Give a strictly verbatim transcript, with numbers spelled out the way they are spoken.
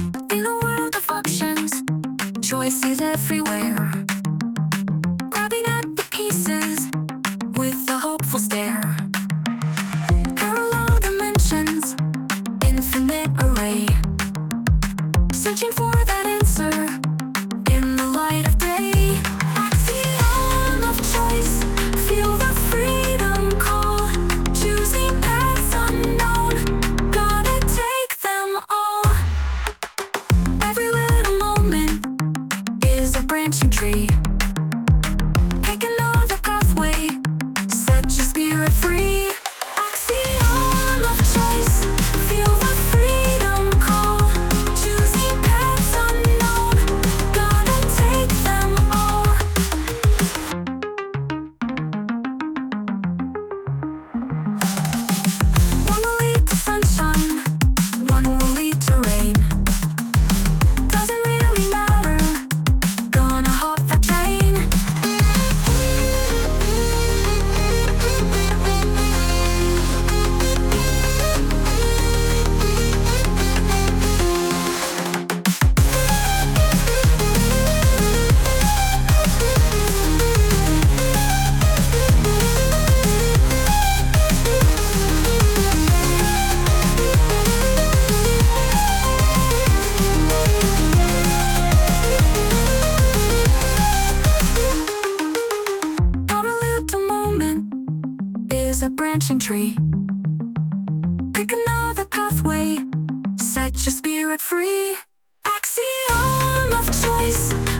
In a world of options, choice is everywhere. Grabbing at the pieces with a hopeful stare. Parallel dimensions, infinite array. Searching for that answer in the light of day. Axiom of choice, feel the freedom call. Choosing paths unknown, gotta take them all. Every little moment is a branching tree. Pick another pathway, set your spirit free. Axiom of choice, feel the freedom call. Choosing paths unknown, gotta take them all. One will lead to sunshine, one will lead to rain. Doesn't really matter, gonna hop that train. Every little moment is a branching tree. Pick another pathway, set your spirit free. Axiom of choice,